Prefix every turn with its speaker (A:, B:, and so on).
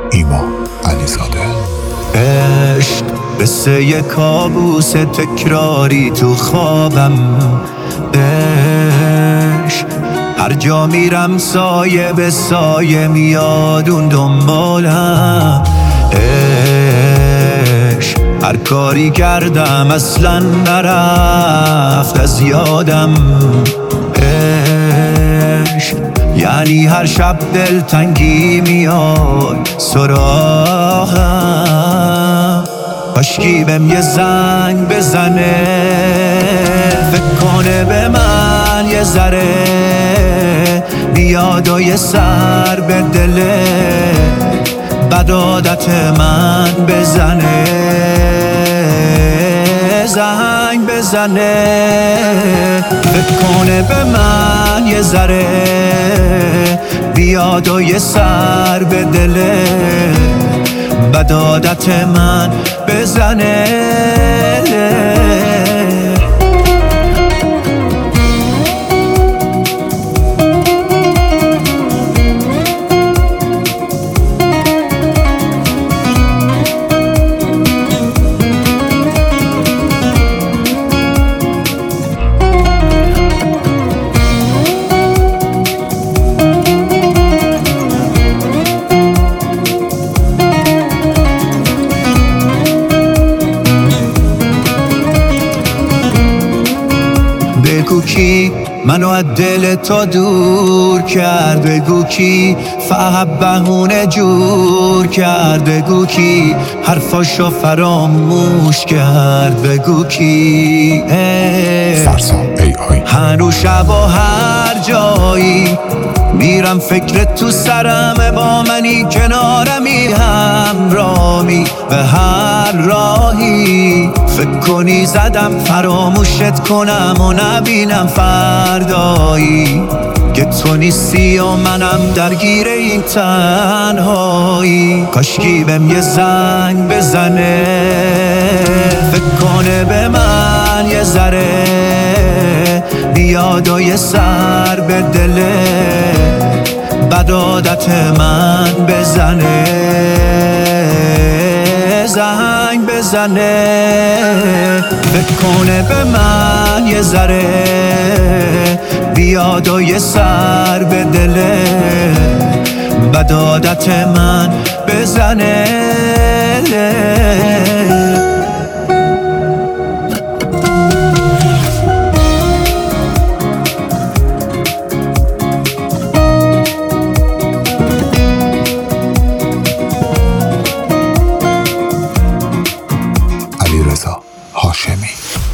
A: ایمان علیزاده.
B: عشق قصه ی کابوس تکراری تو خوابم. عشق هر جا میرم سایه به سایه میاد اون دنبالم. عشق هر کاری کردم اصلا نرفت از یادم. عشق یعنی هر شب دلتنگی میاد سراغم. کاشکی بهم یه زنگ بزنه، فکر کنه به من یه ذره، بیاد و یه سر به دل بد عادت من بزنه. زنگ بزنه، فکر کنه به من یه ذره، بیاد و یه سر به دل بد عادت من بزنه. بگو کی منو از دل تو دور کرد، بگو کی فقط بهونه جور کرد، بگو کی حرفاشو فراموش کرد، بگو کی
A: فرسان AI.
B: هنوز شب و هر جایی میرم فکرت تو سرمه، با منی کنارمی همرامی به هر راهی. فکر کنی زدم فراموشت کنم و نبینم فردایی که تو نیستی و منم درگیر این تنهایی. کاشکی بهم یه زنگ بزنه، فکر کنه به من یه ذره، بیاد و یه سر به دل بد عادت من بزنه. زنگ بزنه، فکر کنه به من یه ذره، بیاد و یه سر به دل بد عادت من بزنه.
A: علیرضا هاشمی.